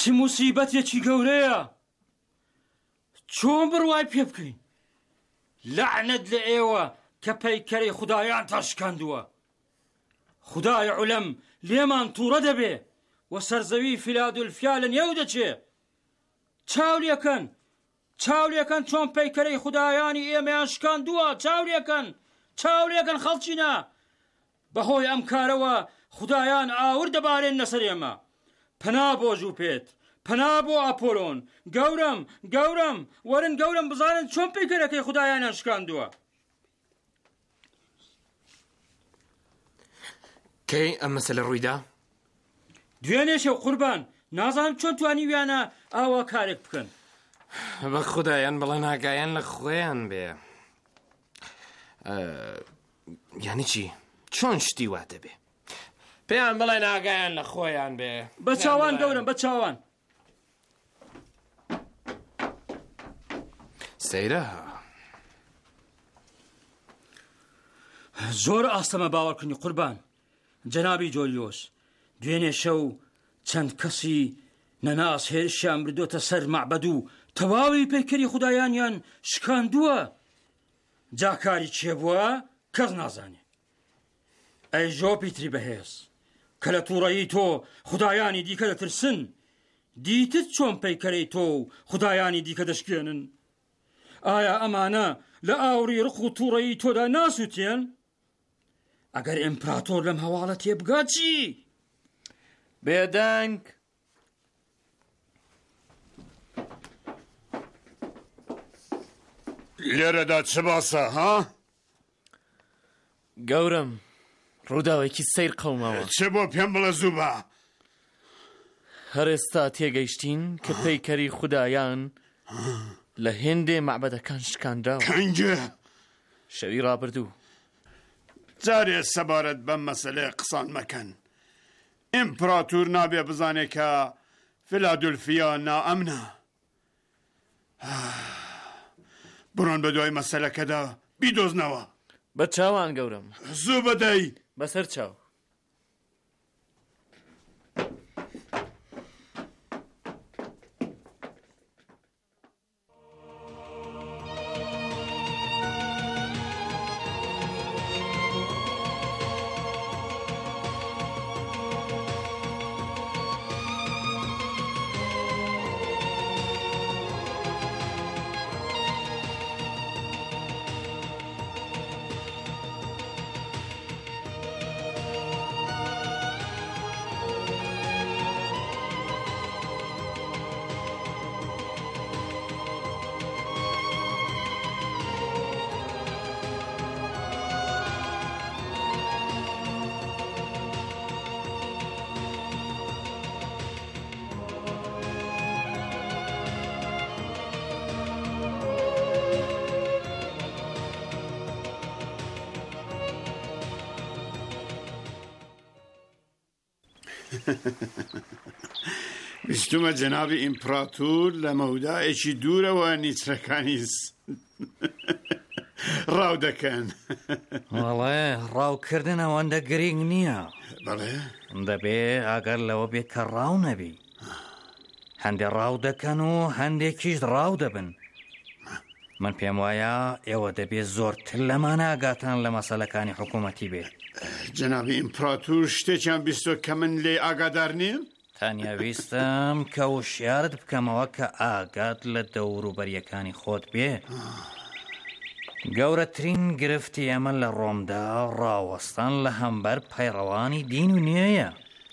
چ موسیبەتێکی گەورەیە. چۆن بڕوای پێ بکەین؟ لعنەت لە ئێوە کە پەیکەرەی خودایان تاشکاندووە. خودای عولەم لێمان تووڕە دەبێ و سەرزەوی فیلادولفیا لە نێو دەچێ. چاولێکن چۆن پەیکەرەی خودایانی ئێمەیان شکاندووە. چاولێکن خەڵچینە. بەهۆی ئەم کارەوە خودایان ئاور دەبارێن لەسەر ئێمە. پەنا بۆ ژوپێت، پەنا بۆ ئاپۆلۆن. گەورم وەرن گەورم بزانن چۆن پەیکەرەکەی خودایانیان شکاندووە. کەی ئەم مەسەلە ڕوویدا؟ دوێنێ شەو قوربان، نازانم چۆن توانی ویانە ئاوا کارێک بکەن. بە خودایان بڵێ ناگایان لە خۆیان بێ. یعنی چی؟ چۆن شتی وا دەبێ؟ پێیان بڵێ ناگایان لە خۆیان بێ. بە چاوان گەورم، بە چاوان. سەیرە زۆر ئاستەمە باوەڕکردنی قوربان. جەنابی جۆلیۆس، دوێنێ شەو چەند کەسی نەناس هێرشیان بردوتە سەر مەعبەد و تەواوی پەیکەری خودایانیان شکاندووە. جاکاری چێ بووە کەس نازانێ. ئەی ژۆپیتری بەهێز، کە لە تووڕەیی تۆ خودایانی دیکە دەترسن، دیتت چۆن پەیکەرەی تۆ و خودایانی دیکە دەشکێنن؟ ئایا ئەمانە لە ئاوری ڕق و تووڕەیی تۆدا ناسووتێن؟ ئەگەر ئیمپراتۆر لەم هەواڵە تێبگات چی؟ بێدەنگ لێرەدا چ باسە ها؟ گەورم ڕووداوێکی سەیر قەومەوە. چ بۆ پێم بڵە زوو بە؟ هەر ئێستا تێگەیشتین کە پەیکەری خودایان لە هێندێ مەعبەدەکان شکانداوە. کەنجە شەوی ڕابردوو. جارێ سەبارەت بەم مەسەلەیە قسان مەکەن. ئیمپراتۆر نابێ بزانێ کە فیلادولفیا نائەمنە. بڕۆن بە دوای مەسەلەکەدا بیدۆزنەوە. بە چاوان گەورم. زوو بەدەی بەسەر چاو. بیستمە جەنابی ئیمپراتۆر لە مەودایەکی دوورەوە نیچرەکانی ڕاو دەکەن. وەڵێ ڕاوکردن ئەوەندە گرنگ نییە. بەڵێ دەبێ ئەگەر لەوە بێت کە ڕاو نەبی. هەندێک ڕاو دەکەن و هەندێکیش ڕاو دەبن. من پێم وایە ئێوە دەبێت زۆرتر لەمانە ئاگاتان لە مەسەلەکانی حکوومەتی بێت. جەنابی ئیمپراتۆر شتێکیان بیستۆ کە من لێ ئاگادار نیم؟ تەنیا ویستم کە وشیارت بکەمەوە کە ئاگات لە دەوروبەریەکانی خۆت بێ. گەورەترین گرفتی ئەمە لە ڕۆمدا ڕاوەستان لە هەمبەر پەیڕەوانی دین و نوێیە.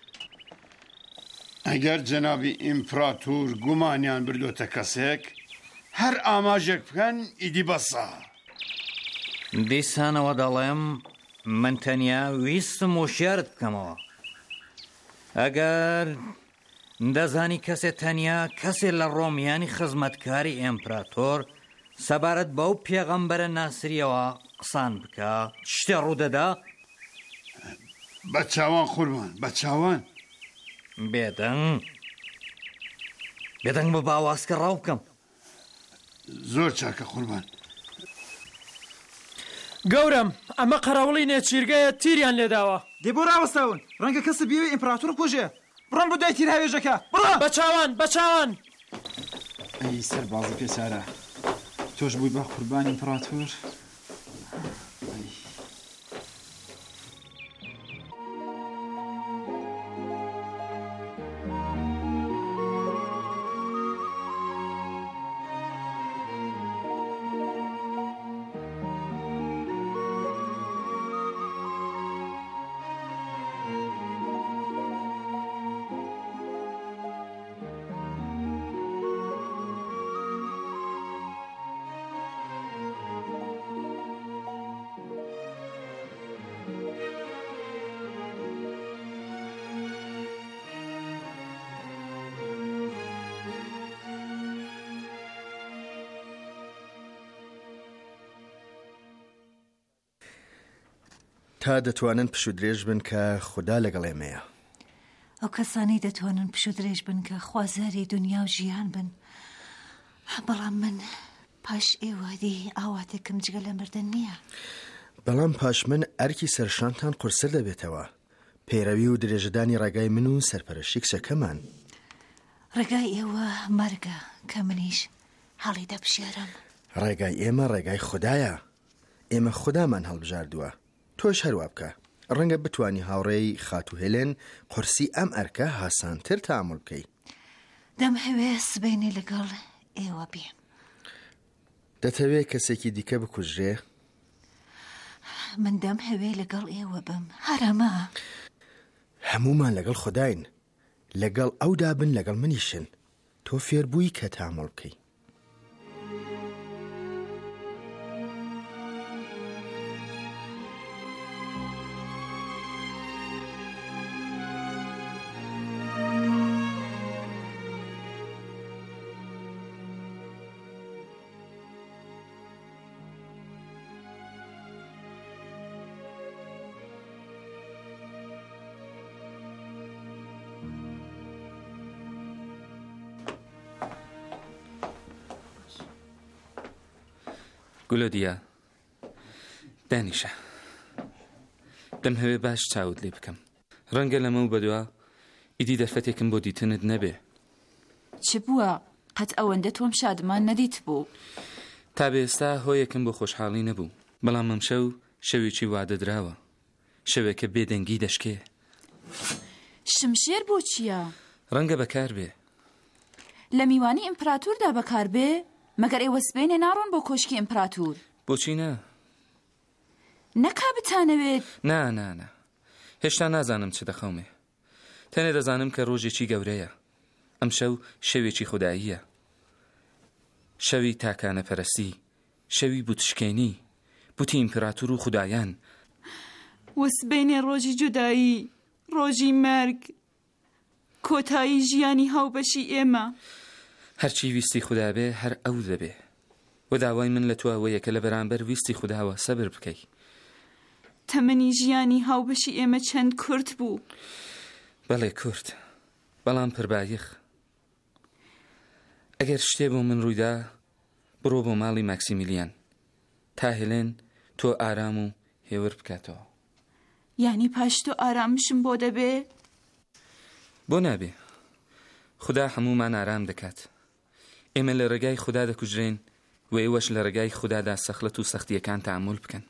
ئەگەر جەنابی ئیمپراتۆر گومانیان بردۆتە کەسێک هەر ئاماژێک بکەن ئیدی بەسە. دیسانەوە دەڵێم من تەنیا ویستم وشیارت بکەمەوە. ئەگەر دەزانی کەسێ تەنیا کەسێ لە ڕۆمیانی خزمەتکاری ئیمپراتۆر سەبارەت بەو پێغەمبەرە ناسریەوە قسان بکە شتێ ڕوودەدا؟ بە چاوان قوربان، بە چاوان. بێدەنگ بە باواسکە ڕاو بکەم. زۆر چاکە قوربان. گەورم ئەمە قەراوڵی نێچیرگەیە تیریان لێداوە. دێ بۆ ڕاوەستاون ڕەنگە کەسە بێوێ ئیمپراتۆر کۆژێ. بڕۆن بۆ دوای تیر هاوێژەکە بڕۆ بە چاوان ئەی سەربازی پێچارە تۆش بووی بە قوربانی ئیمپراتۆر. تا دەتوانن پشت درێژ بن کە خوددا لەگەڵ ئێمەیە. ئەو کەسانی دەتوانن پشت درێژ بن کە خوازاری دنیا و ژیان بن. بەڵام من پاش ئێوادی ئاواتێکم جگە لە مردن نییە. بەڵام پاش من ئەرکی سەرشانتان قورسەر دەبێتەوە. پەیڕەوی و درێژەدانی ڕێگای من و سەرپەرشتی کچەکەمان. ڕێگای ئێوە مەرگە کە منیش هەڵی دەبژێرم. ڕێگای ئێمە ڕێگای خوددایە. ئێمە خودامان هەڵبژاردووە. تۆش هەروە بکە. ڕەنگە بتوانی هاوڕێی خات و هێلێن قورسی ئەم ئەرکە هاسانتر تامل بکەی. دەمهەوێ سبەینێ لەگەڵ ئێوە بێم. دەتەوێت کەسێکی دیکە بکوژێ؟ من دەمهەوێ لەگەڵ ئێوە بم. هەرەمە هەمومان لەگەڵ خوداین. لەگەڵ ئەودا بن لەگەڵ منیشن. تۆ فێربووی کە تامل بکەی. گولۆدیا دانیشە دەمهەوێ باش چاوت لێ بکەم. ڕەنگە لەمە و بەدووە ئیدی دەرفەتێکم بۆ دیتنت نەبێ. چ بووە؟ قەت ئەوەندە تۆم شادمان نەدیت بوو. تا بێستا هۆیەکم بۆ خۆشحاڵی نەبوو. بەڵام ئەم شەو شەوێکی وادەدراوە. شەوێکە بێدەنگی دەشکێ. شمشێر بۆ چییە؟ ڕەنگە بەکار بێ. لە میوانی ئیمپراتوردا بەکار بێ؟ مەگەر ئێوە سبەینێ ناڕۆن بۆ کۆشکی ئیمپراتور؟ بۆچی نا؟ نەکا بتانەوێت؟ نا هێشتا نازانم چ دەخەومێ. تەنێ دەزانم کە ڕۆژێکی گەورەیە. ئەم شەو شەوێکی خوداییە. شەوی تاکانە پەرستی، شەوی بوتشکێنی، بوتی ئیمپراتور و خودایان. وسبەینێ ڕۆژی جودایی، ڕۆژی مەرگ، کۆتایی ژیانی هاوبەشی ئێمە. هەرچی ویستی خوددا بێ هەر ئەو دەبێ. و داوای من لە تۆ ئەوەیە کە لە بەرامبەر ویستی خودداوە سەبر بکەی. تەمەنی ژیانی هاوبەشی ئێمە چەند کورت بوو. بەڵێ کورت، بەڵام پڕبایخ. ئەگەر شتێ بۆ من ڕوویدا بڕۆ بۆ ماڵی ماکسیمیلیان تا هێلێن تۆ ئارام و هێور بکاتەوە. یعنی پاش تۆ ئارامشم بۆ دەبێ؟ بۆ نابێ. خوددا هەمومان ئارام دەکات. ئێمە لە ڕێگای خوددا دەکوژرێن و ئێوەش لە ڕێگای خوددادا سەخلەت و سەختیەکان تەحموڵ بکەن.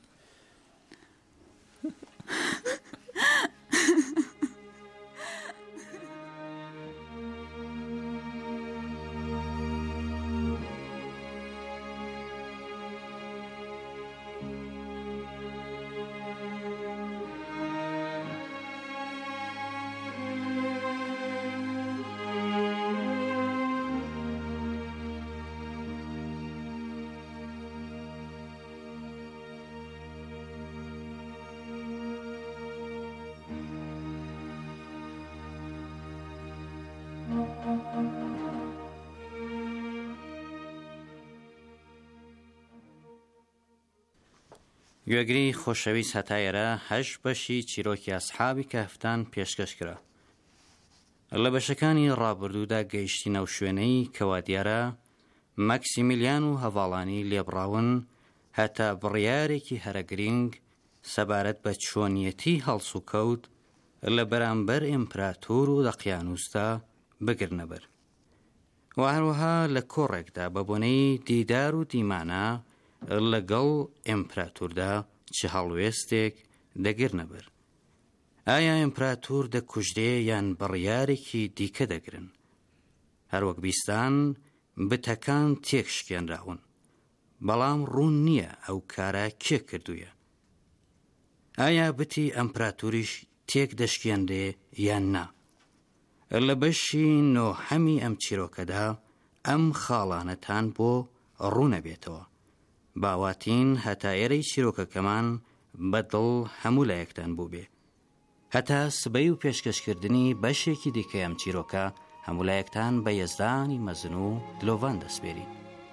گوێگری خۆشەویست هەتایەرە 8 بەشی چیرۆکی ئەسحابی کەهفتان پێشکەش کرا. لە بەشەکانی ڕابردوودا گەیشتی نەو شوێنەی کەوا دیارە ماکسیمیلیان و هەواڵانی لێبڕاون هەتا بڕیارێکی هەرە گرنگ سەبارەت بە چۆنیەتی هەڵس و کەوت لە بەرامبەر ئیمپراتۆر و دەقیانوسدا بگرنەبەر و هەروەها لە کۆڕێکدا بە بۆنەی دیدار و دیمانە لەگەڵ ئیمپراتۆردا چ هەڵوێستێک دەگرنەبەر. ئایا ئیمپراتۆر دەکوژرێ یان بڕیارێکی دیکە دەگرن؟ هەروەک بیستان بتەکان تێک شکێنراون، بەڵام ڕوون نییە ئەو کارە کێ کردوویە. ئایا بتی ئەمپراتۆریش تێک دەشکێنرێ یان نا؟ لە بەشی نۆهەمی ئەم چیرۆکەدا ئەم خاڵانەتان بۆ ڕوونەبێتەوە. باواتین هەتا ئێرەی چیرۆکەکەمان بەدڵ هەموو لایەکتان بوو بێ. هەتا سبەی و پێشکەشکردنی بەشێکی دیکە ئەم چیرۆکە هەموو لایەکتان بە یەزدانی مەزن و دلۆڤان دەسپێرین.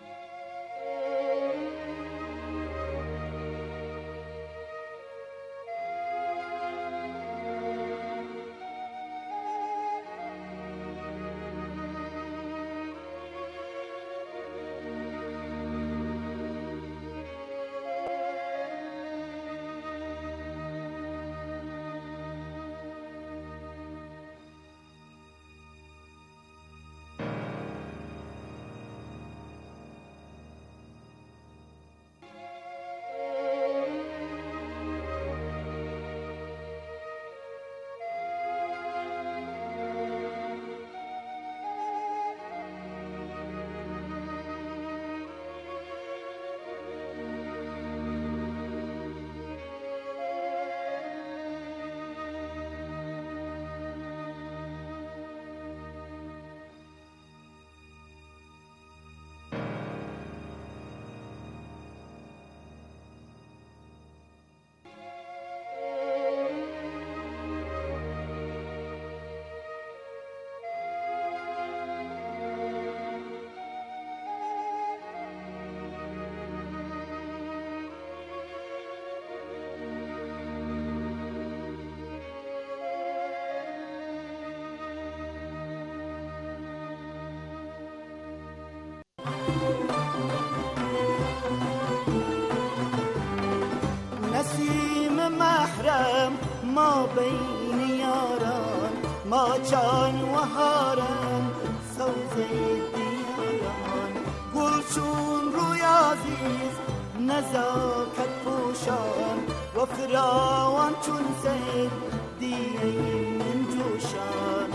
ما بین یاران ما چان و هاران سوزه دیاران گلچون روی عزیز نزاکت پوشان و فراوان چون سید دیه من جوشان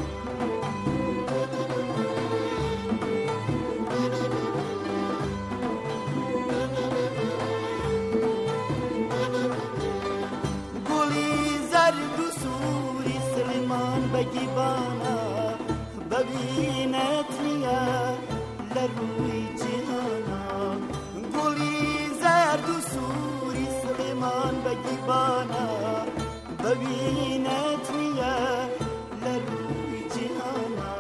بگیبانا ببینت نیا لروی جهانا گلی زرد و سوری سلیمان بگیبانا ببینت نیا لروی جهانا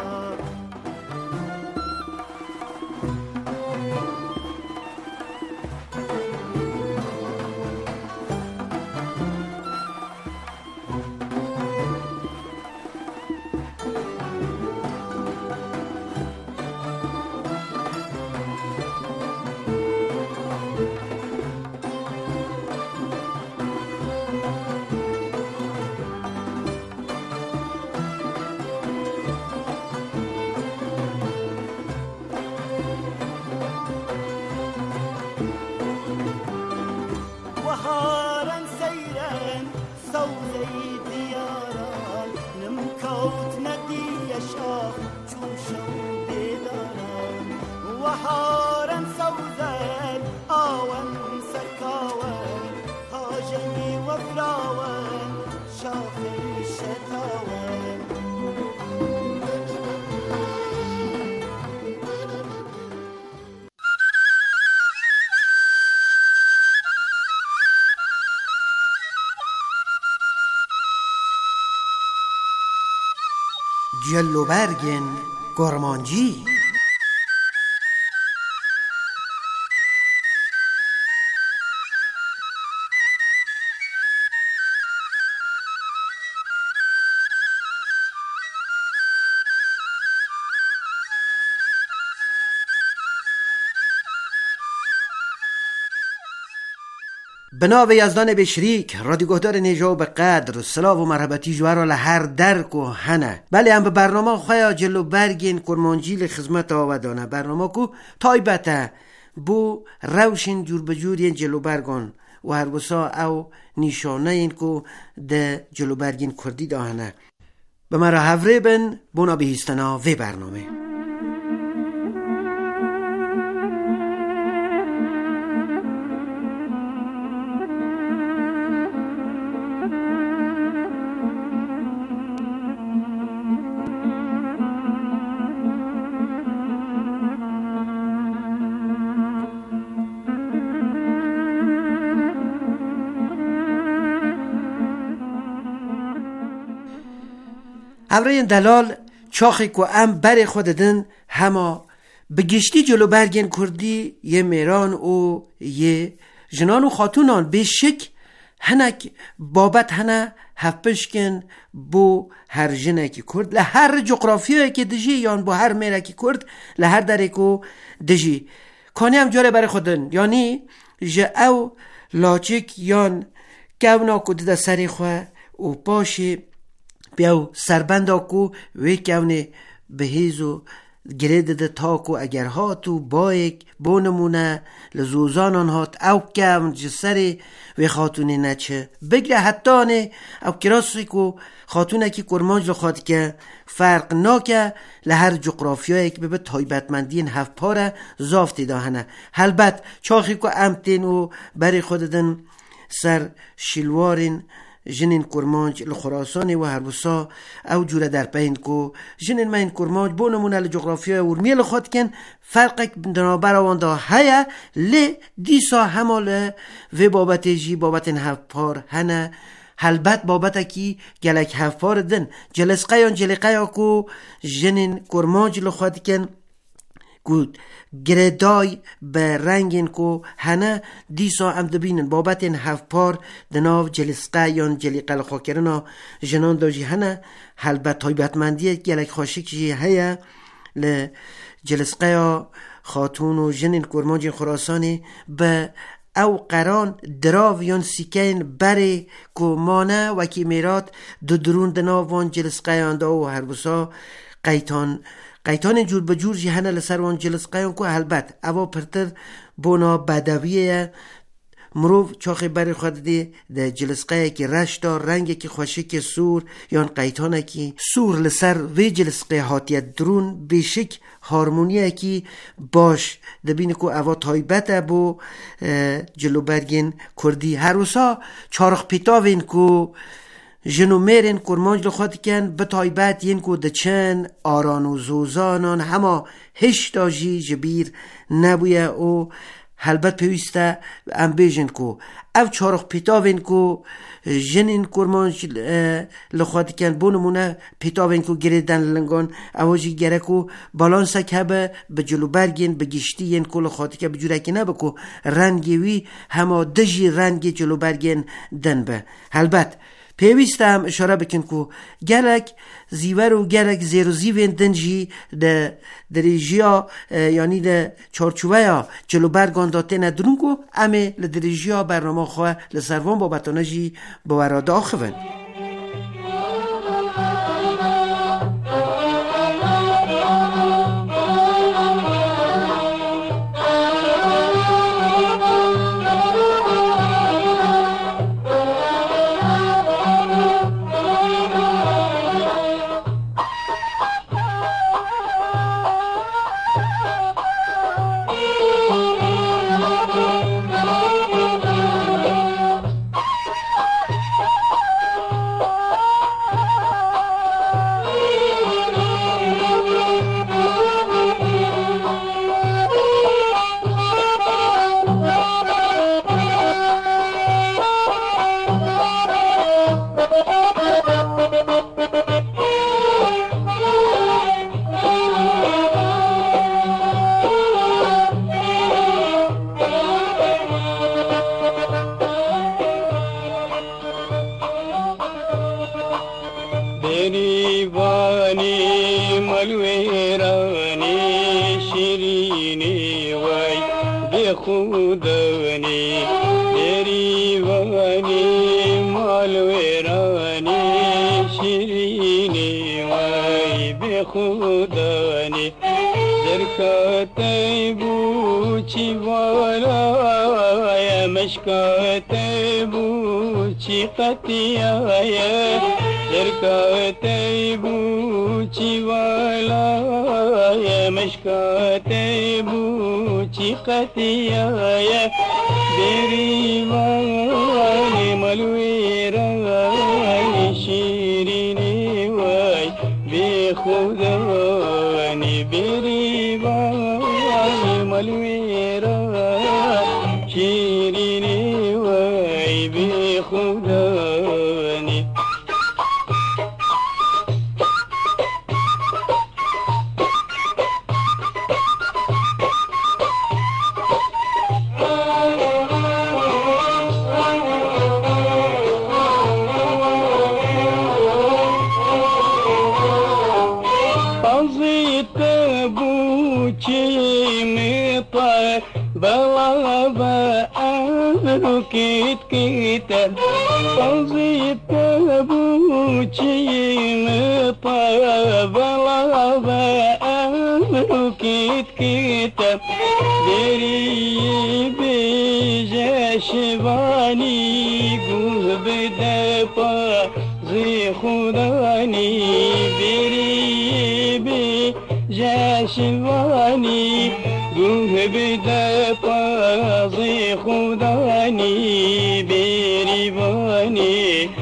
جلوبرگن گرمانجی بناو یزدان بشریک رادیوگهدار نیجا و به قدر سلاو و مرحبتی جوارا لهر درک و هنه بله هم به برنامه خواه جلو برگین کرمانجیل خدمت آودانه برنامه کو تایبته بو روشین جور بجور جلو برگان و هر وسا او نشانه این کو ده جلو برگین کردی داهنه به مرا هفره بن بونا بهیستنا وی برنامه هفره دلال چاخی که ام بر خوددن هما بگشتی جلو برگین کردی یه میران و یه جنان و خاتونان به شک هنک بابت هنه هفپشکن بو هر جنه که کرد لهر جغرافیه که دجی یان بو هر میره که کرد لهر داره که دجی کانی هم جاره بر خودن یعنی جه او لاچک یان گونا کده ده سری خواه و پاشی بیاو سربندا کو وی کونه بهیزو گرید ده تاکو اگر هاتو بایک بونمونه لزوزانان هات او کم جسری وی خاتونی نچه بگره حتی نه او کراسی کو خاتونه کی کرمانج رو خواد که فرق ناکه لهر جغرافیایی که به تایبتمندین هفت پاره زافتی داهنه البته چاخی کو امتین و بری خوددن سر شلوارین جنین کرمانج لخراسانی و هربوسا او جوره در پین کو جنین ما این کرمانج بونمونه لجغرافیای ورمی لخواد کن فرق دنابر آوانده هیا لی دیسا هماله و بابت جی بابت هفت پار هنه البته بابت کی گلک هفت پار دن جلسقه یا جلقه یا کو جنین کرمانج لخواد کن گود گردای به رنگین کو هنه دیسا هم دبینن بابت این هفت پار دناو جلسقه یا جلیقه لخواکرنا جنان داجی هنه البته تایبتمندیه گلک خواشک جی هیا لجلسقه یا خاتون و جنین کرمانج خراسانی به او قران دراو یون سیکین بری کو مانه وکی میرات دو درون دناوان جلسقه یاندا و هر بسا قیتان جور به جور جهنه لسر وان جلسقه کو البته اوا پرتر بونا بدویه مروف چاخی بری خود ده جلسقه که رشتا رنگ که خوشک سور یان قیتانه که سور لسر وی جلسقه هاتیت درون بشک هارمونیه که باش دبینه که اوا تایبته بو جلو برگین کردی هر روسا چارخ پیتاوین که جنو میرین کرمانج لخواد کن به تایبت ین که دچن آران و زوزانان هما هشتا جی جبیر نبویه و البته پیوسته ام بیجن که او چارخ پیتاوین که جنین کرمانج لخواد کن بونمونه پیتاوین که گریدن لنگان اواجی گره که بالانسه که به جلو برگین به گشتی ین که لخواد که بجوره که نبه که رنگی وی هما دجی رنگی جلو برگین دن به البته پیوسته هم اشاره بکن که گلک زیور و گلک زیر و زیوین دنجی ده دریجیا یعنی ده چارچوه یا جلو برگان داته ندرون که امه لدریجیا برنامه خواه لسروان بابتانه جی بوراده آخوان خودنی دری چی والای مشکات بو چی قطیای شرکات بو چی والای مشکات بو چی قطیای بریوانی ملوی رانی شیرینی وای بی خودانی بریوانی ملوی رانی شیرینی وای بی خودانی كيت كيتا صيت بوشي مطاب لابا كيت كيتا دري بيجا شباني قوه بدابا زي خداني دري بيجا شباني قوه بدابا زي خداني بریوانی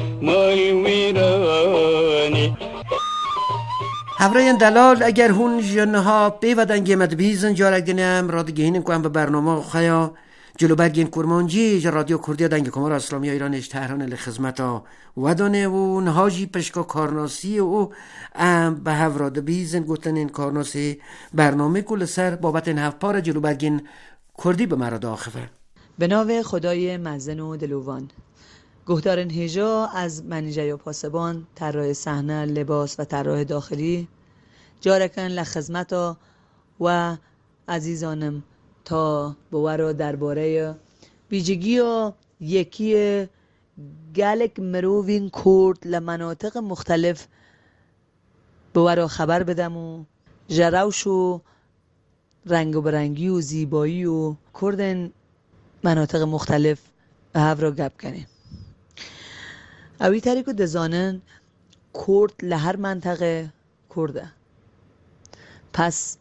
مالویرانی. همراهان دلال اگر هون جنها بیودن گمت بیزن جارک دینم را دیگه هینن کنم به برنامه خیا جلو برگین کرمانجی رادیو کردی دنگ کمار اسلامی ایرانش تهران لخدمتا ودانه و نهاجی پشکا کارناسی و به هفراد بیزن گوتن این کارناسی برنامه کل سر بابت این هفپار جلو برگین کردی به مرا داخفه. به نام خدای مزن و دلوان. گهدارن هیجا از منیجه و پاسبان، طراح صحنه، لباس و طراح داخلی جارکن لخدمتا و عزیزانم تا بوارا درباره ویژگی و یکی گلک مرووین کرد لمناطق مختلف بوارا خبر بدم و جروش و رنگ و برنگی و زیبایی و کردن مناطق مختلف به هفرا گپ کنیم. اوی طریقو دزانن کرد لهر منطقه کرده. پس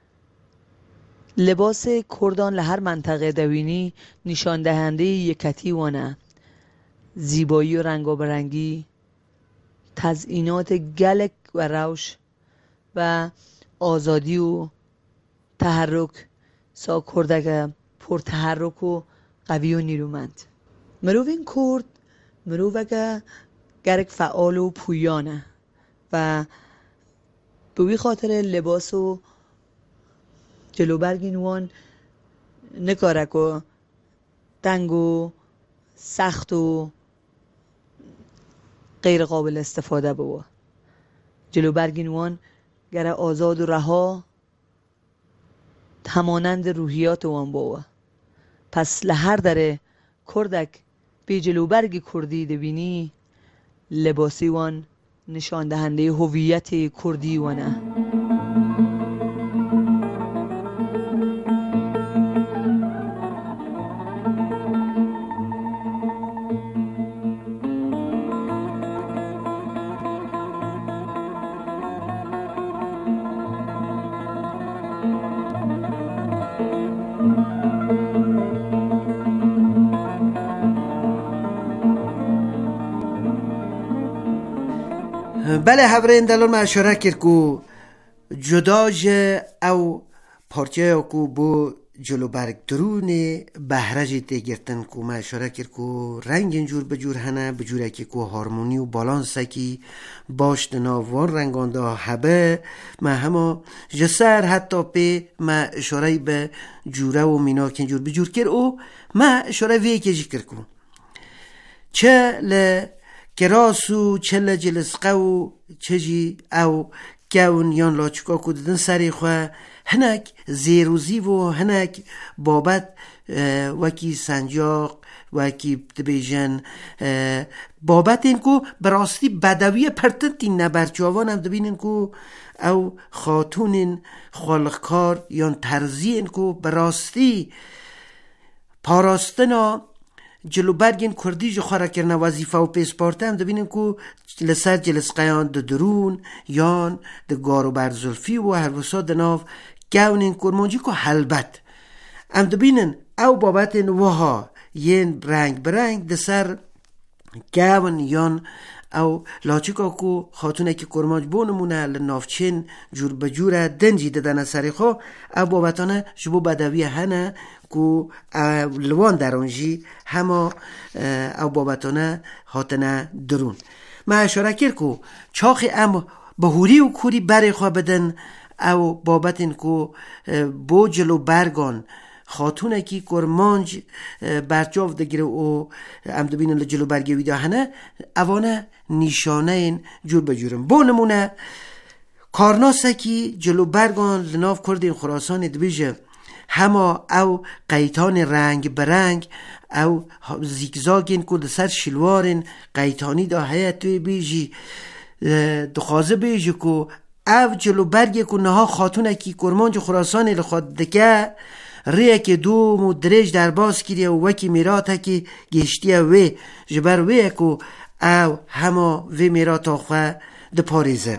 لباس کردان لهر منطقه دوینی نشان دهنده یکتی وانه، زیبایی و رنگ و برنگی، تزئینات گلک و روش و آزادی و تحرک سا کردگه پر تحرک و قوی و نیرومند. مرووین کرد مرووگه گرک فعال و پویانه و به خاطر لباس و جلو برگین وان نکارک و تنگ و سخت و غیر قابل استفاده بوا. جلو برگین وان گره آزاد و رها همانند روحیات وان بوا. پس لهر داره کردک بی جلو برگ کردی دبینی لباسی وان نشان دهنده هویت کردی وانه. بله هفرین دلال ما اشاره کرد که جداج او پارچه که بو جلو برگ درون بهرجی تگرتن که ما اشاره کرد که رنگ اینجور بجور هنه بجوره که هارمونی و بالانس که باش دناوان رنگان دا هبه ما همه جسر حتی پی ما اشاره به جوره و مینا که اینجور بجور کرد او ما اشاره وی که جی کرد که چه کراسو چله جلسقه و چجی او گون یان لاچکا کددن سری خواه هنک زیروزی و هنک بابت وکی سنجاق و کی دبیجن بابت این کو براستی بدوی پرتنتی نبرچاوان هم دبینن کو او خاتون خلقکار یا ترزی این کو براستی پاراستنا جلو برگین کردی جو خورا کرنا وظیفه و پیسپارته هم دبینن کو لسر جلس قیان د درون یان د گارو برزلفی و هر وسا دناف گونین کرمانجی کو حلبت هم دبینن او بابت وها ین رنگ برنگ د سر گون یان او لاچیکا کو خاتونه که کرمانج بونمونه لنافچین جور بجوره دنجی ددن سری خو او بابتانه جبو بدوی هنه کو لوان درانجی همه او بابتانه هاتنه درون ما اشاره کرد کو چاخی ام بهوری و کوری بری خواه بدن او بابتن کو بو جلو برگان خاتونه کی کرمانج برچاو دگیره و امدبین جلو برگی ویده هنه اوانه نیشانه این جور بجورم بو نمونه کارناسه کی جلو برگان لناف کردین خراسان دبیجه همه او قیتان رنگ برنگ او زیگزاگین کل سر شلوارین قیتانی دا هیت توی بیجی دخوازه بیجی که او جلو برگی که نها خاتونه کی کرمانج خراسانی لخواد دکه ریه که دوم و درج در باز کریه و وکی میراته که گشتیه وی جبر ویه که او همه وی میراته خواه ده پاریزه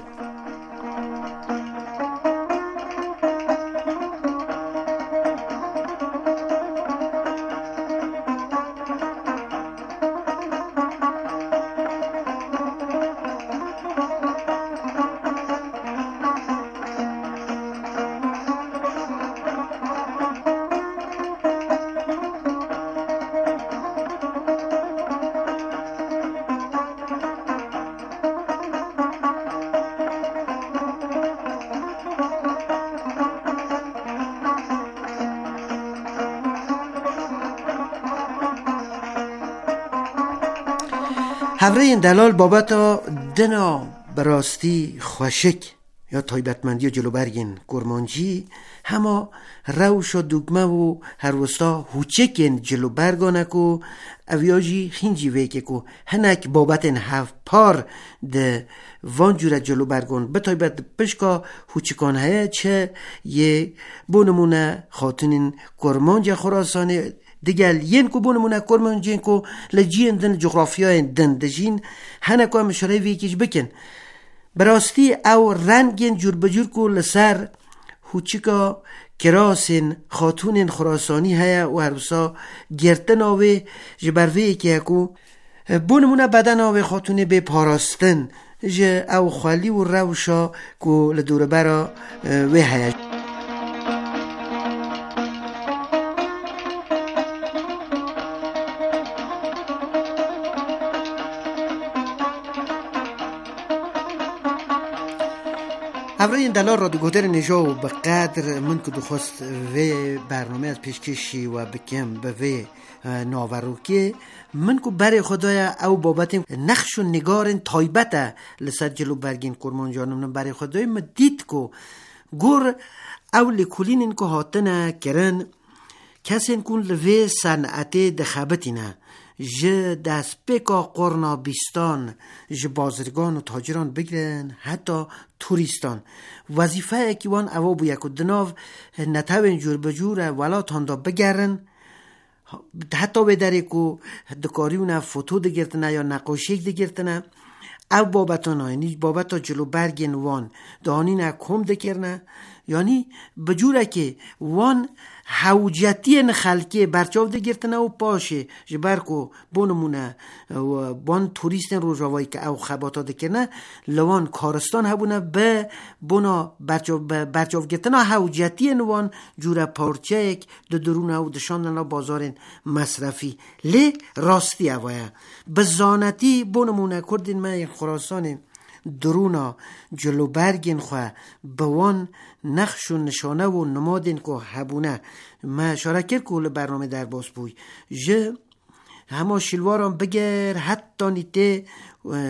هفره این دلال بابتا دنا براستی خوشک یا تایبتمندی و جلو برگین کرمانجی همه روش و دوگمه و هر وستا هوچکین جلو برگانک و اویاجی خینجی ویکه که هنک بابتن هفت پار ده وانجور جلو برگان به تایبت پشکا هوچکان هیا چه یه بونمونه خاتونین کرمانج خراسانه دیگل ین کو بونمونه کرمانجین کو لجین دن جغرافیای دن دجین هنه کو مشاره ویکیش بکن براستی او رنگین جور بجور کو لسر هوچیکا کراسین خاتونین خراسانی هیا و هربسا گرتن آوه جبروی که کو بونمونه بدن آوه خاتونه به پاراستن جه او خالی و روشا کو لدور برا وی هیا هفره این دلال را دو گوتر نجاو به قدر من که دخواست و برنامه از پیشکشی و بکم به و ناوروکی من که برای خدای او بابت نقش و نگارن تایبته لسر جلو برگین کرمانجانم برای خدای ما دید که گور او لکولین این که هاتنه کرن کسی کن لوی صنعته دخبتینه جه دست بکا قرنا بیستان جه بازرگان و تاجران بگیرن حتی توریستان وظیفه اکیوان اوه بویا که دناو نتاوین جور بجور ولا تاندا بگرن حتی بداره که دکاریونه فوتو دگرتنه یا نقاشیک دگرتنه او بابتان یعنی بابتا جلو برگین وان دانین کم دکرنه یعنی بجوره که وان حوجتی خلقی برچاو ده گرتنه و پاشه جبرکو بونمونه و بان توریستن روژاوایی که او خباتا ده کرنه لوان کارستان هبونه به بونا برچاو گرتنه حوجتی نوان جوره پارچه یک ده درونه و دشاندن بازار مصرفی لی راستی اوایه به زانتی بونمونه کردین من خراسان درونا جلو برگین خواه بوان نقش و نشانه و نمادین که هبونه ما شارکر کل برنامه در باز بوی جه همه شلواران بگر حتی نیته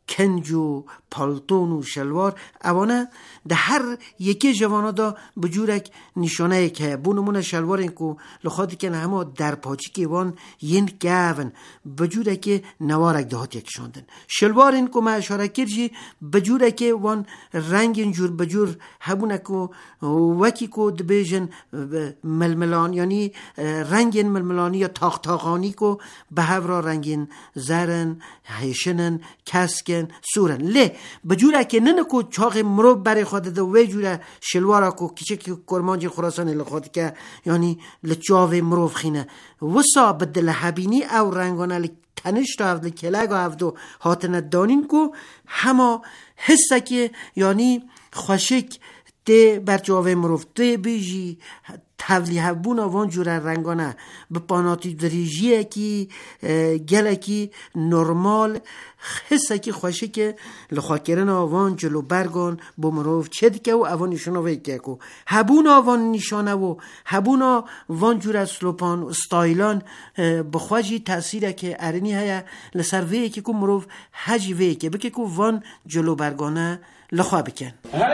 کنج و پالتون و شلوار اوانه ده هر یکی جوانا دا بجورک نشانه که بونمونه شلوار اینکو لخاطی که همه در پاچی که وان ین گاون بجورک نوارک دهات یکشاندن شلوار اینکو ما اشاره کرجی بجورک وان رنگ جور بجور هبونکو وکی کو دبیجن ململان یعنی رنگ ململانی یا تاقتاقانی کو به هورا رنگین زرن هیشنن کسکن سورن لی بجوره که ننکو چاق مروب برای خود ده و جوره شلوارا کو کچه که کرمانج خراسان لخواد که یعنی لچاو مروب خینه وسا بدل حبینی او رنگانه تنش تا هفت کلگ و هفت و هاتنه دانین کو همه حسه که یعنی خوشک ده بر جاوه مروف ده بیجی تولی هبون آوان جوره رنگانه به پاناتی دریجیه کی گله کی نرمال حسه کی خوشه که لخواکرن آوان جلو برگان با مروف چد که و آوان نشانه وی که کو هبون آوان نشانه و هبون آوان جوره سلوپان استایلان بخواجی تأثیره که ارنی هیا لسر وی که کو مروف حجی وی که بکه کو وان جلو برگانه لخوا بکن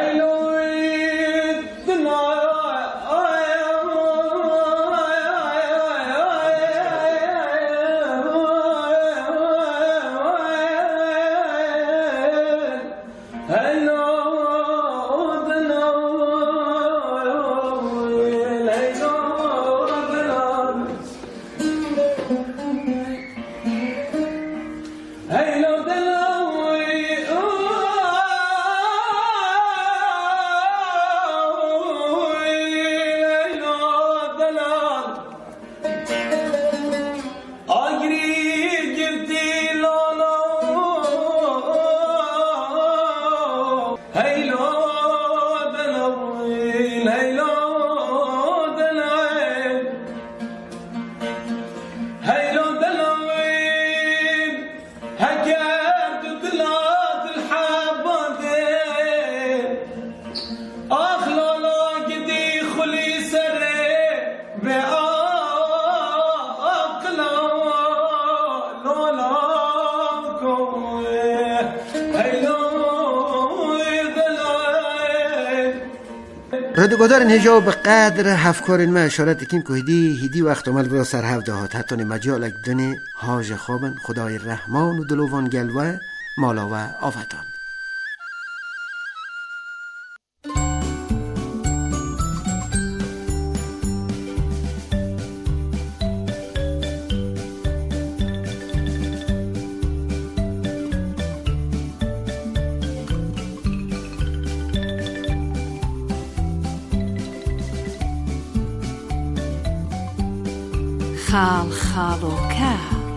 ردگذار نجاو به قدر هفکارین ما اشارت کین که هیدی وقت عمل برا سر هفته هات حتی مجال اکدن حاج خوابن خدای رحمان و دلوان گلوه مالا و آفتان خال خالوکە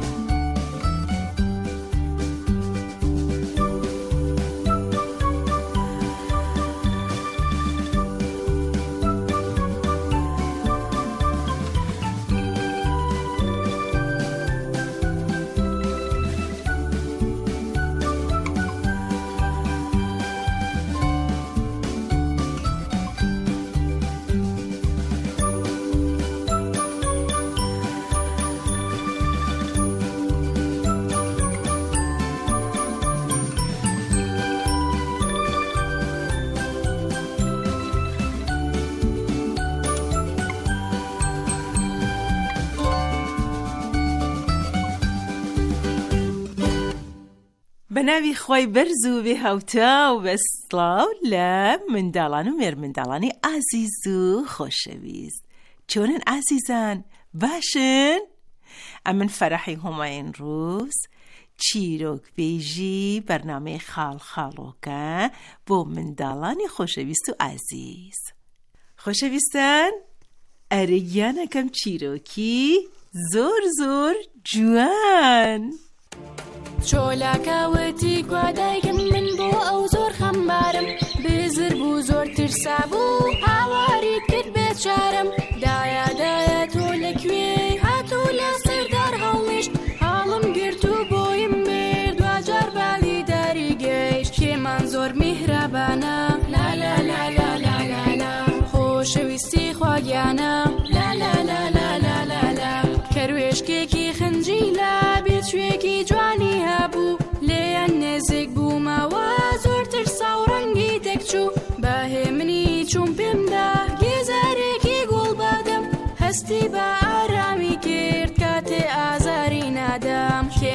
بەناوی خۆی بەرز و بێ هەوتا و بەسڵاو لە منداڵان و مێرمنداڵانی ئازیز و خۆشەویست چۆنن ئازیزان باشن؟ ئەمن فەرەحی هۆماین ڕووس چیرۆک بێژی بەرنامەی خاڵ خاڵۆکە بۆ منداڵانی خۆشەویست و ئازیز خۆشەویستان ئەرە گیانەکەم چیرۆکی زۆر زۆر جوان چۆلاکەوەتی گوادایکم من بۆ ئەو زۆر خەمبارم بزر بوو زۆر ترسا بوو هاواری کرد بێت چارم دایە تۆ لەکوێ هاتوو لە سەردار هەڵیشت هاڵم گرت و بۆیم مرد دوجار باڵی داری گەیشت کێمان زۆر میهرەبانە لا لا لا لا لا لا لا خۆشەویستی خواگیانە لا لا لا لا لا لا لا کەروێشکێکی خنجیلە بێت شوێکی جوانی هەبوو لێیان نێزێک بوو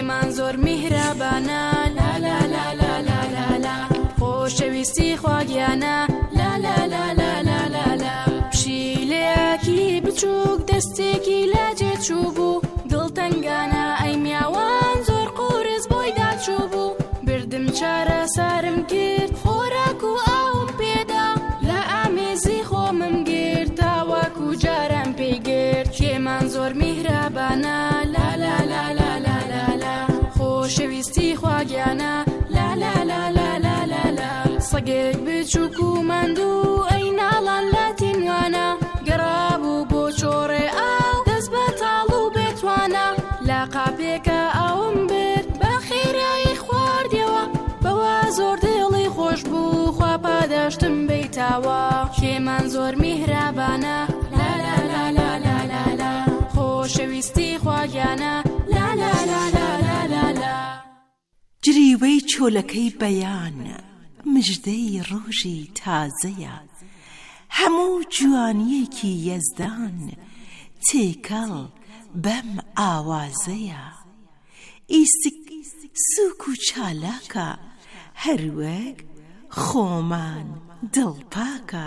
کێمان زۆر میهرەبانە لا لا لا لا لا لا لا خۆشەویستی خواگیانە لا لا لا لا لا لا لا پشیلەیەکی بچووک دەستێکی لاجێ چوو بوو دڵتەنگانە ئەی میاوان زۆر قورس بۆی داچوو بوو بردم چارە سارم کرد خۆراک و ئاوم پێدا لە ئامێزی خۆمم گرت تاواک و جارم پێی گرت کێمان زۆر میهرەبانە لا لا لا لا لا لا لا خۆشەویستی خواگیانە لا لا لا لا لا لا لا سەگێک بچووک و ماندوو ئەی ناڵان لاتینوانە گەڕابوو بۆ چۆڕێ ئاو دەست بە تاڵ و بێتوانە لا قاپێکە ئاوم برد بە خێرایی خواردیەوە بەوە زۆر دڵی خۆش بوو خوا پاداشتم بیتاوە کێمان زۆر میهرەبانە لا لا لا لا لا لا لا خۆشەویستی خواگیانە لا لا لا لا لا لا لا جریوەی چۆلەکەی بەیان مژدەی ڕۆژی تازەیە هەموو جوانیەکی یەزدان تێکەڵ بەم ئاوازەیە ئیسک سووک و چالاکە هەروەک خۆمان دڵپاکە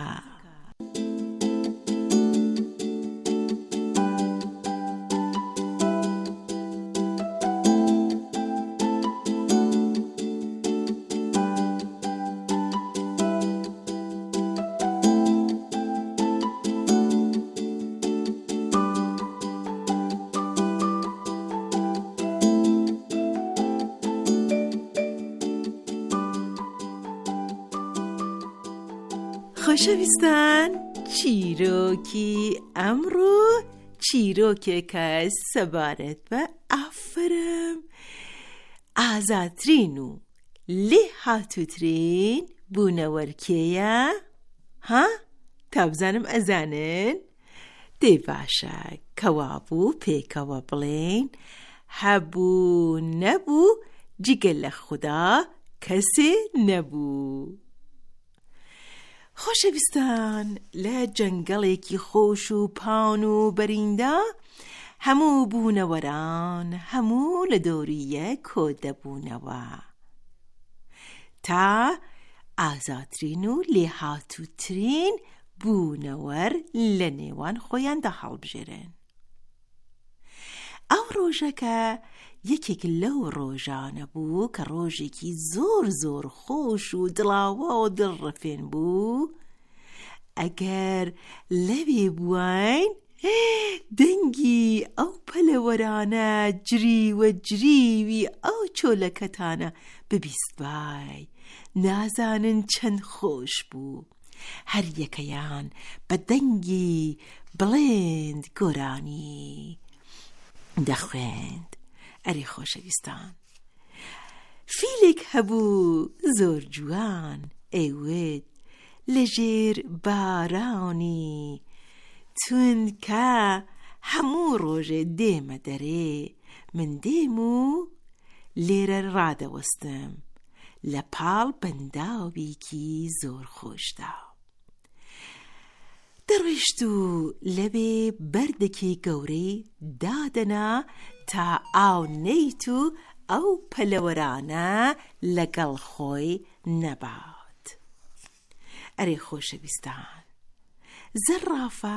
خۆشەویستان چیرۆکی ئەمڕۆ چیرۆکێکە سەبارەت بە ئافرم ئازاترین و لێ هاتووترین بوونەوەرکێیە ها تا بزانم ئەزانن دێ باشە کەوابوو پێکەوە بڵێن هەبوو نەبوو جگە لە خوددا کەسێ نەبوو خۆشەویستان لە جەنگەڵێکی خۆش و پان و بەریندا هەموو بوونەوەران هەموو لە دۆریە کۆدەبوونەوە تا ئازاترین و لێهاتووترین بوونەوەر لە نێوان خۆیاندا هەڵبژێرن ئەو ڕۆژەکە یەکێک لەو ڕۆژانە بوو کە ڕۆژێکی زۆر زۆر خۆش و دڵاوە و دڵڕەفێن بوو ئەگەر لەوێ بووین دەنگی ئەو پەلەوەرانە جریوە جریوی ئەو چۆلەکەتانە ببیستبای نازانن چەند خۆش بوو هەر یەکەیان بە دەنگی بڵێند گۆرانی دەخوێند ئەرێ خۆشەویستان فیلێک هەبوو زۆر جوان ئەیوت لەژێر بارانی تونکە هەموو ڕۆژێ دێمە دەرێ من دێم و لێرە ڕادەوەستم لە پاڵ بەنداوێکی زۆر خۆشدا دەڕۆیشت و لەبێ بەردێکی گەورەی دادەنا تا ئاو نەیت و ئەو پەلەوەرانە لەگەڵ خۆی نەبات ئەرێ خۆشەویستان زەرافە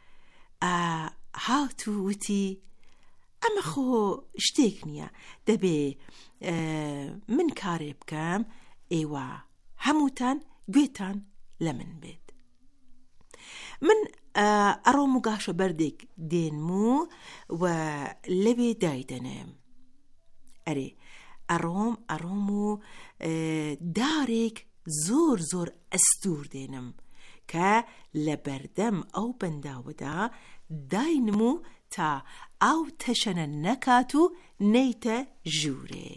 هات و وتی ئەمە خۆ شتێک نییە دەبێ من کارێ بکەم ئێوە هەمووتان گوێتان لە من بێت من ئەڕۆم و گاشە بەردێک دێنم و لەوێ دایدەنم ئەرێ ئەڕۆم و دارێک زۆر زۆر ئەستور دێنم کە لە بەردەم ئەو بەنداوەدا داینم و تا ئاو تەشەنە نەکات و نەیتە ژوورێ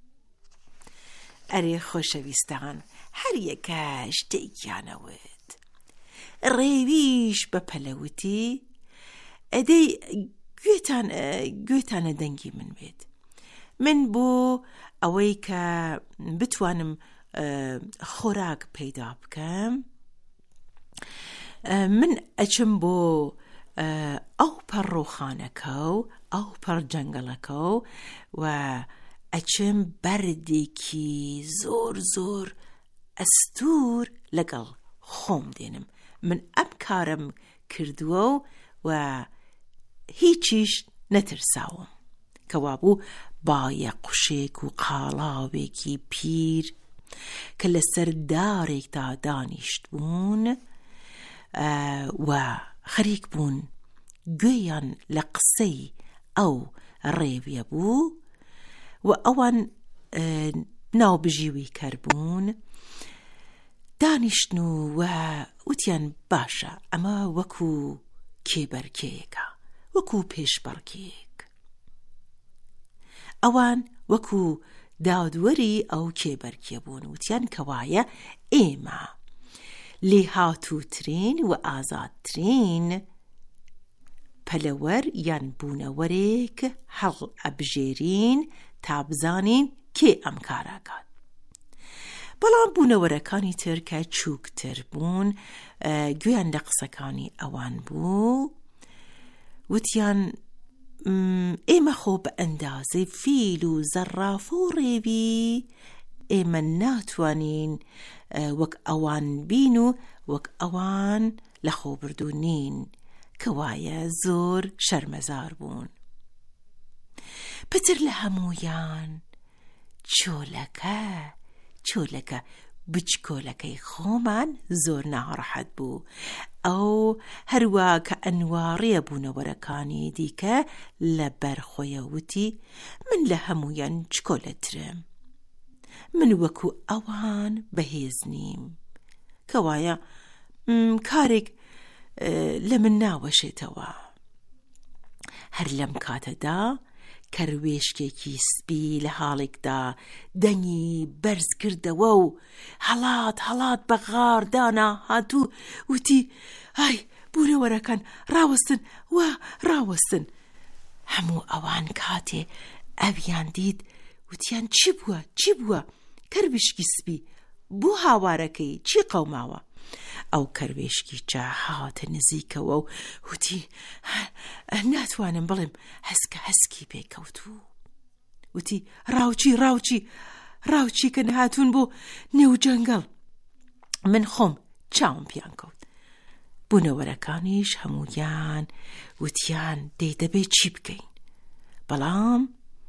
ئەرێ خۆشەویستان هەر یەکە شتێکیانەوت ڕێویش بە پەلەوتی ئەدەی گوێتانە دەنگی من بێت من بۆ ئەوەی کە بتوانم خۆراک پەیدا بکەم من ئەچم بۆ ئەو پەڕۆخانەکە و ئەو پەڕ جەنگەڵەکە و ئەچم بەردێکی زۆر ئەستور لەگەڵ خۆم دێنم. من ئەم کارم کردووە و هیچیش نەترساوم. کەوابوو باە قوشێک و قاڵاوێکی پیر کە لەسەر دارێکدا دانیشت بوون و خەریک بوون گوێیان لە قسەی ئەو ڕێویە بوو و ئەوان ناوبژیوی کەربوون. دانیشتن و وتیان باشە ئەمە وەکو کێبەرکەیەکە، وەکو پێشبڕکێک. ئەوان وەکو دادوەری ئەو کێبەرکێ بوون، وتیان کەوایە ئێمە لێ هاتووترین و ئازادترین پەلەوەر یان بوونەوەرێک هەڵ ئەبژێرین تا بزانین کێ ئەم کاراکات. بەڵام بوونەوەرەکانی تر کە چووکتر بوون گوێیان لە قسەکانی ئەوان بوو، وتیان ئێمە خۆ بە ئەندازەی فیل و زەرافە و ڕێوی ئێمە ناتوانین وەک ئەوان بین و وەک ئەوان لە خۆ بردوونین، کەوایە زۆر شەرمەزار بوون. پتر لە هەموویان چۆلەکە بچکۆلەکەی خۆمان زۆر ناڕەحەت بوو. ئەو هەروە کە ئەنواڕیە بوونەوەرەکانی دیکە لە بەرخۆیە وتی من لە هەموویان چکۆلەترم، من وەکو ئەوان بەهێز نیم، کەوایە کارێک لە من ناوەشێتەوە. هەر لەم کاتەدا کەروێشکێکی سپی لە حاڵێکدا دەنگی بەرز کردەوە و هەڵات بە غاردانا هاتوو، وتی ئای بوونەوەرەکان ڕاوەستن. هەموو ئەوان کاتێ ئەویان دید وتیان چی بووە؟ کەروێشکی سپی بۆ هاوارەکەی چی قەوماوە؟ ئەو کەروێشکی جا هاتە نزیکەوە و وتی ناتوانم بڵێم هەسکی پێکەوتوو. وتی ڕاوچی کە نهاتون بۆ نێو جەنگەڵ، من خۆم چاوم پیان کەوت. بوونەوەرەکانیش هەموویان وتیان دەبێ چی بکەین، بەڵام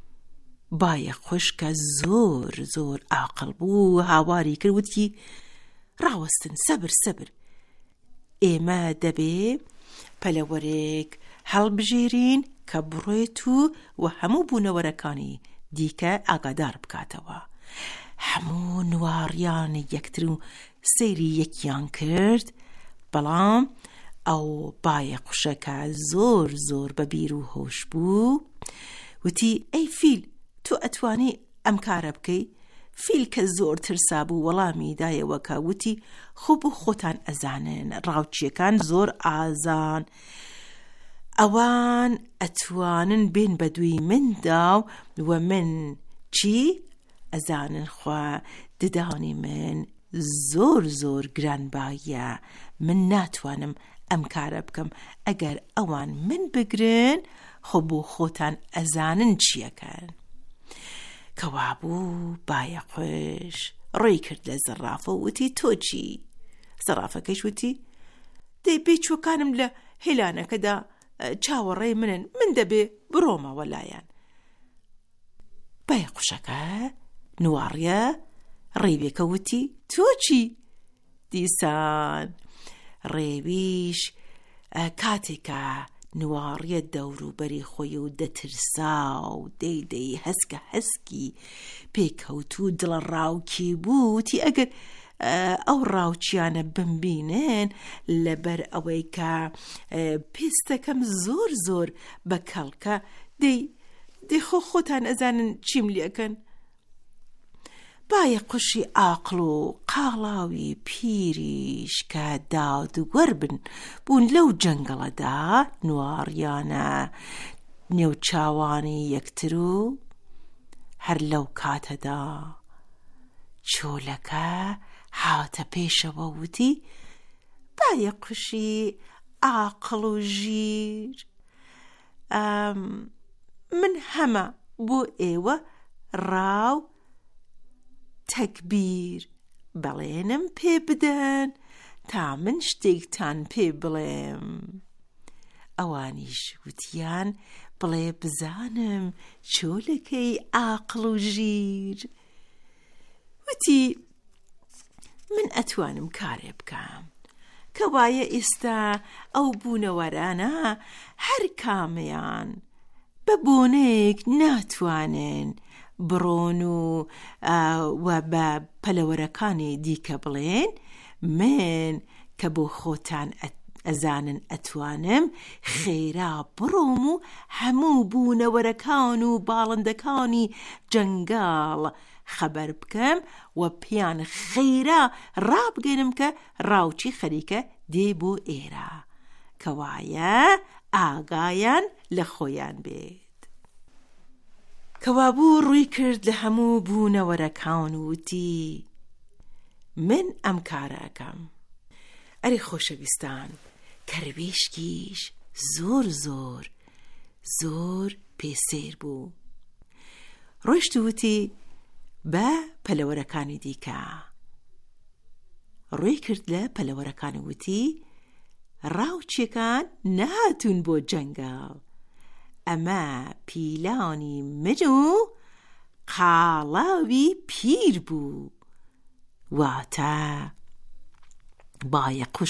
باە خوشکە زۆر عاقڵ بوو هاواری کرد، وتی ڕاوەستن سەبر ئێمە دەبێ پەلەوەرێک هەڵبژێرین کە بڕێت و هەموو بوونەوەرەکانی دیکە ئاگادار بکاتەوە. هەموو نواڕیان یەکتر و سەیری یەکیان کرد، بەڵام ئەو باە قوشەکە زۆر بە بیر و هۆش بوو. وتی ئەی فیل تۆ ئەتوانی ئەم کارە بکەی؟ فیل کە زۆر ترسا بوو وەڵامی دایەوە کە وتی خۆ بۆ خۆتان ئەزانن ڕاوچیەکان زۆر ئازان، ئەوان ئەتوانن بێن بە دووی مندا و من چی ئەزانن خوا ددانی من زۆر گرانبایە، من ناتوانم ئەم کارە بکەم. ئەگەر ئەوان من بگرن خۆ بۆ خۆتان ئەزانن چیەکەن. کەوابوو باە خۆش ڕێی کرد لە زەرافە و وتی تۆ چی؟ زەرافەکەش وتی دەی پێچووەکانم لە هێلانەکەدا چاوەڕێی من دەبێ بڕۆمەوە لایەن. باە قوشەکە نواڕیە ڕێوێکە وتی تۆ چی؟ دیسان ڕێویش کاتێکە نواڕیە دەوروبەری خۆی و دەترسا و دەی هەسکی پێکەوت و دڵە ڕاوکی بوو، تی ئەگەر ئەو ڕاوچیانە بمبینن لەبەر ئەوەی کە پێستەکەم زۆر بەکەڵکە دەی خۆتان ئەزانن چیم لێکەن. باە قوشی عاقڵ و قاڵاوی پیریش کە دادوەر بوون لەو جەنگەڵەدا نواڕیانە نێو چاوانی یەکتر و هەر لەو کاتەدا چۆلەکە هاتە پێشەوە وتی باە قوشی عاقڵ و ژیر، من هەمە بۆ ئێوە ڕاو تەکبیر بەڵێنم پێ بدەن تا من شتێکتان پێ بڵێم. ئەوانیش وتیان بڵێ بزانم چۆلەکەی عاقڵ و ژیر. وتی من ئەتوانم کارێ بکەم کە وایە ئێستا ئەو بوونەوەرانە هەر کامیان بە بۆنەیەک ناتوانن بڕۆن و بە پەلەوەرەکانی دیکە بڵێن من کە بۆ خۆتان ئەزانن ئەتوانم خێرا بڕۆم و هەموو بوونەوەرەکان و باڵندەکانی جەنگاڵ خەبەر بکەم و پیان خێرا ڕابگەنم کە ڕاوچی خەریکە دێ بۆ ئێرە کەوایە ئاگایان لە خۆیان بێت. کەوابوو ڕووی کرد لە هەموو بوونەوەرەکان و وتی من ئەم کارەکەم. ئەری خۆشەویستان، کەروێشکیش زۆر زۆر زۆر پێسێر بوو. ڕۆیشت وتی بە پەلەوەرەکانی دیکە ڕووی کرد لە پەلەوەرەکانی وتی ڕاوچێکان نهاتون بۆ جەنگاڵ، ئەمە پیلانی من و قاڵاوی پیر بوو. واتە بایەقوش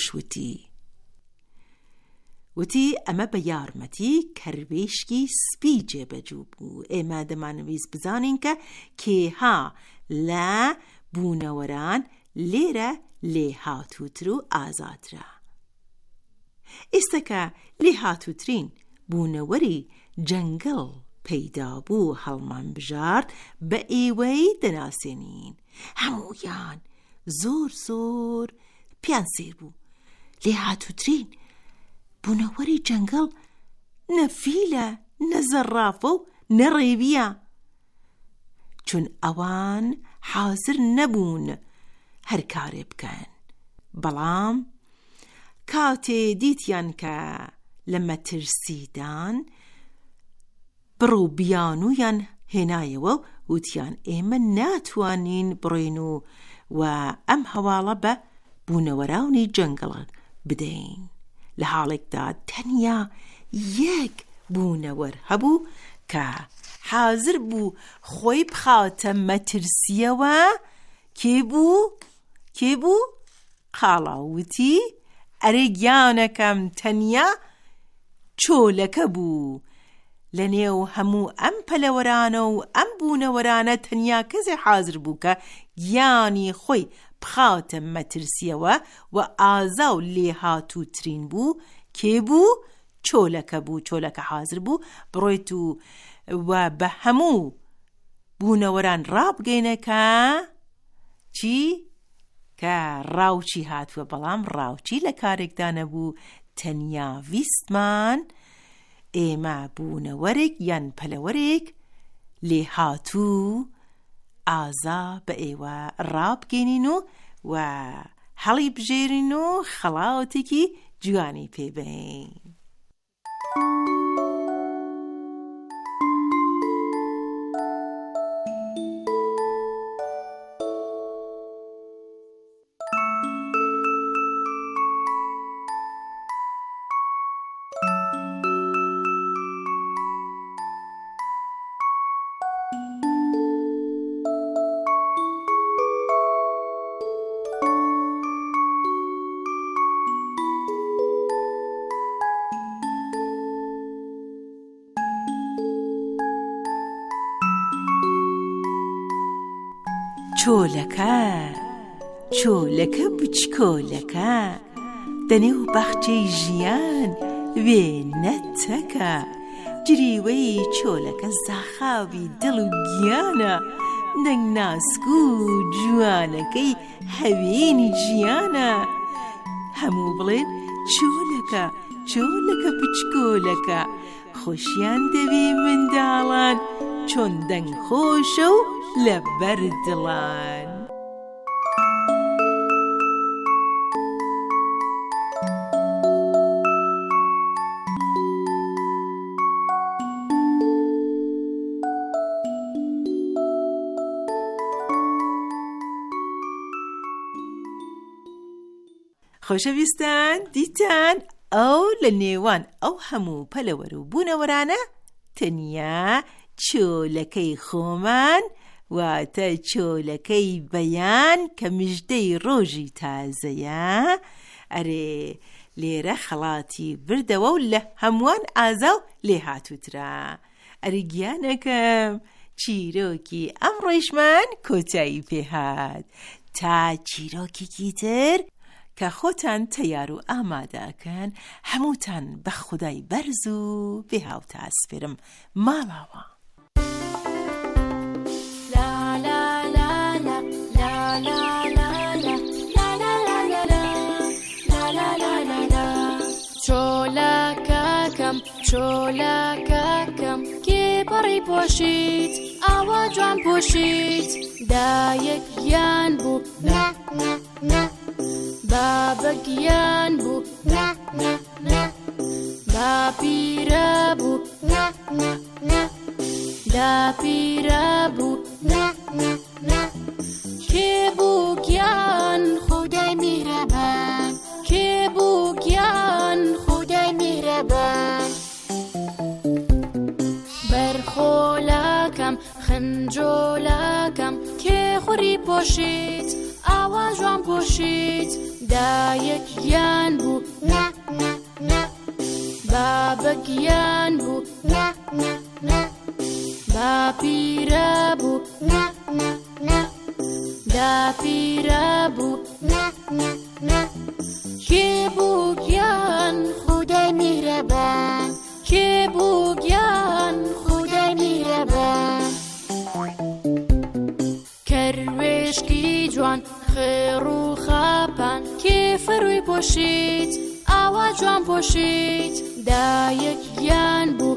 وتی ئەمە بە یارمەتی کەروێشکی سپی جێبەجوو بوو. ئێمە دەمانویست بزانین کە کێها لە بوونەوەران لێرە لێ هاتووتر و ئازاترە. ئێستا کە لێ هاتووترین بوونەوەری جەنگڵ پەیدا بوو هەڵمان بژارد بە ئێوەی دەناسێنین. هەموویان زۆر زۆر پیان سێر بوو. لێ هاتووترین بوونەوەری جەنگڵ نەفیلە، نەزەڕافە و نەڕێویە، چون ئەوان حازر نەبوون هەر کارێ بکەن. بەڵام کاتێ دیتیان کە لە مەترسیدان بڕۆ بیانویان هێنایەوە و وتیان ئێمە ناتوانین بڕۆین و ئەم هەواڵە بە بوونەوەرانی جەنگڵ بدەین. لە حاڵێکدا تەنیا یەک بوونەوەر هەبوو کە حازر بوو خۆی بخاتە مەترسیەوە. کێ بوو؟ قاڵاوتی ئەرێ گیانەکەم تەنیا چۆلەکە بوو. لە نێو هەموو ئەم پەلەوەرانە و ئەم بوونەوەرانە تەنیا کەسێ حازر بوو کە گیانی خۆی بخاتە مەترسیەوە و ئازا و لێ هاتووترین بوو. کێ بوو؟ چۆلەکە بوو. چۆلەکە حازر بوو بڕۆیت و بە هەموو بوونەوەران ڕابگەینە کە چی؟ کە ڕاوچی هاتووە. بەڵام ڕاوچی لە کارێکدا نەبوو، تەنیا ویستمان ئێمە بوونەوەرێک یان پەلەوەرێک لێ هاتوو ئازا بە ئێوە ڕابگەینین و هەڵی بژێرین و خەڵاوتێکی جوانی پێبین. چۆلەکە بچکۆلەکە دەنێو بەخچەی ژیان وێنەتەکە. جریوەی چۆلەکە زاخاوی دڵ و گیانە، دەنگ ناسک و جوانەکەی هەوێنی ژیانە. هەموو بڵێن چۆلەکە بچکۆلەکە، خۆشیان دەوێ منداڵان چۆن دەنگ خۆشە و لە بەردڵان. خۆشەویستان دیتان ئەو لە نێوان ئەو هەموو پەلەوەر و بوونەوەرانە تەنیا چۆلەکەی خۆمان واتە چۆلەکەی بەیان کە مژدەی ڕۆژی تازەیە ئەرێ لێرە خەڵاتی بردەوە و لە هەمووان ئازا و لێ هاتووترا ئەرێ گیانەکەم چیرۆکی ئەم ڕۆیشمان کۆتایی پێهات تا چیرۆکێکی تر کە خۆتان تەیار و ئامادەکەن هەمووتان بە خودای بەرز و بێهاوتە ئەسپێرم ماڵاوە چۆلەکەکەم کێ پەڕی پۆشیت ئاوا جوان پۆشیت دایەکیان بوو بابەکیان بوو باپیرە بوو داپیرە بوو کێ بوو گیان خودای میرەبان کێ بوو گیان خودای میرەبان بەرخۆلەکەم خنجۆلەکەم کێ خوڕی پۆشیت ئاوا جوان پۆشیت دایەکیان بوو بابەکیان بوو باپیرە بوو داپیرە بوو کێ بوو گیان خودای میرەبان کێ بوو گیان خودای میرەبان کەروێشکی جوان خێڕ و خاپان کێ فەروی پۆشیت ئاوا جوان پۆشیت دایەکیان بوو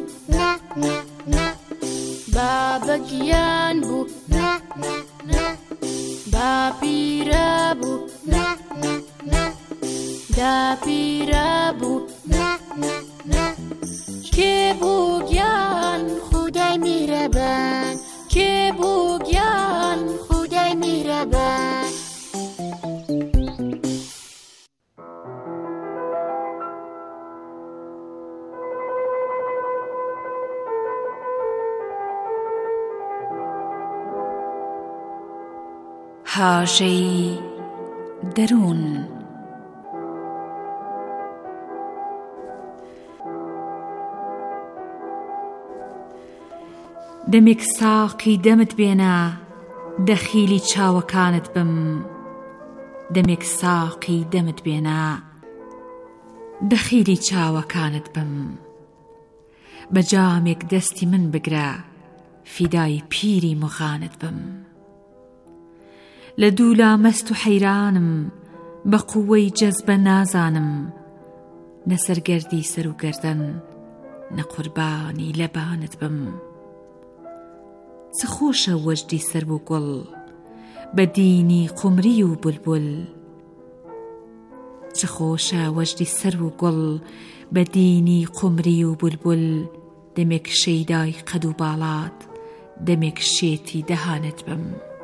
بابەکیان بوو باپیرە بوو داپیرە بوو کێ بوو گیان خودای میرەبان کێ بوو گیان خودای میرەبان هاژەی دەروون دەمێک ساقی دەمت بێنە دەخیلی چاوەکانت بم دەمێک ساقی دەمت بێنە دەخیلی چاوەکانت بم بە جامێک دەستی من بگرە فیدای پیری مغانت بم لە دوولا مەست و حەیرانم بە قووەی جەزبە نازانم نەسەرگەردی سەر و گەردەن نەقوربانی لەبانت بم چ خۆشە وەجدی سەر و گوڵ بە دینی قومری و بولبول چ خۆشە وەجدی سەر و گوڵ بە دینی قومری و بولبول دەمێک شەیدای قەد و باڵات دەمێک شێتی دەهانت بم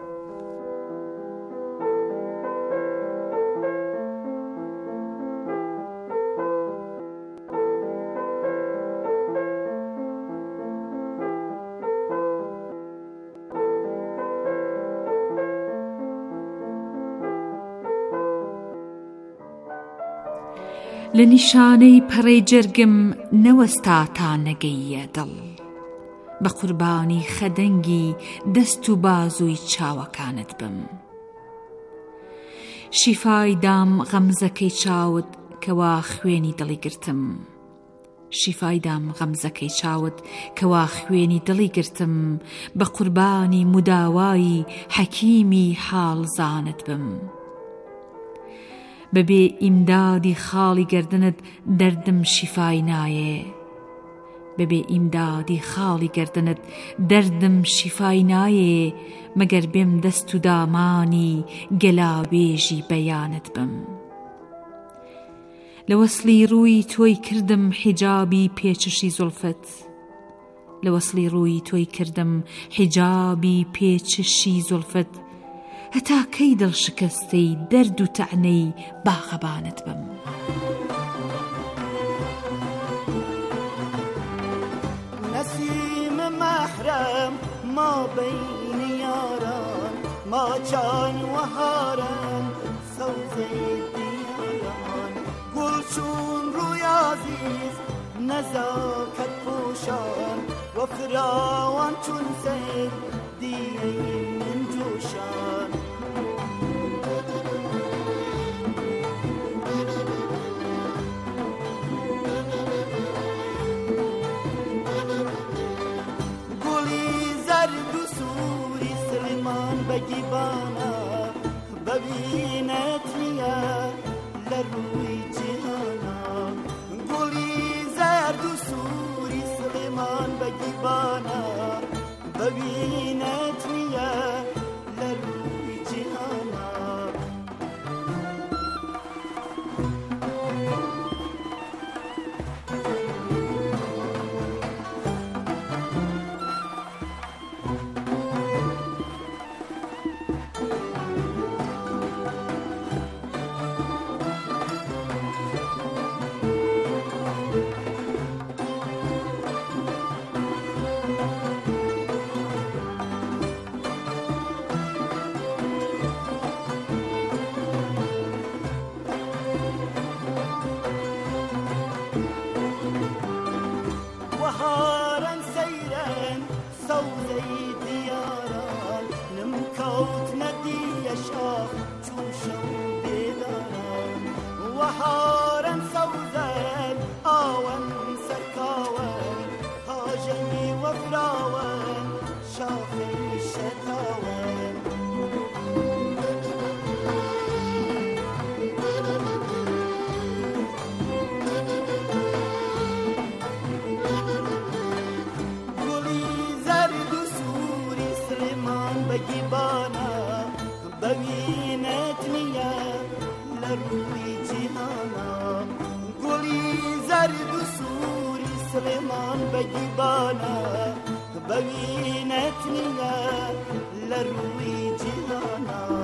لە نیشانەی پەڕەی جەرگم نەوەستا تا نەگەیە دڵ بە قوربانی خەدەنگی دەست و بازووی چاوەکانت بم شیفای دام غەمزەکەی چاوت کەوا خوێنی دڵی گرتم شیفای دام غەمزەکەی چاوت کەوا خوێنی دڵی گرتم بە قوربانی مداوایی حەکیمی حاڵزانت بم بەبێ ئیمدادی خاڵی گەردنت دەردم شیفای نایێ بەبێ ئیمدادی خاڵی گەردنت دەردم شیفای نایێ مەگەر بێم دەست و دامانی گەلاوێژی بەیانت بم لە وەسلی ڕووی تۆی کردم حیجابی پێچشی زولفت لە وەسلی ڕووی تۆی کردم حیجابی پێچشی زولفت هەتا کەی دڵشکەستەی دەرد و تەعنەی باغەبانت بم. نسیم محرم ما بین یاران ما چان و هارم سوزه دیاران گلشون روی عزیز نزاکت پوشان و فراوان چون سیل دیه من جوشان گلی زرد و سوری سلیمان بگیبانا ببینت نیه لروی جهانا گلی زرد و سوری سلیمان بگیبانا ببینت نیه لروی جهانا وهارن سيرن سوزي دياران نمكوت ندي يشاف جوشو بداران وهارن سوزن آون سركاون هاجي وفراون شافي شتاون بگیبانا ببینت نیه لروی جهانا گلی زرد و سوری سلیمان بگیبانا ببینت نیه لروی جهانا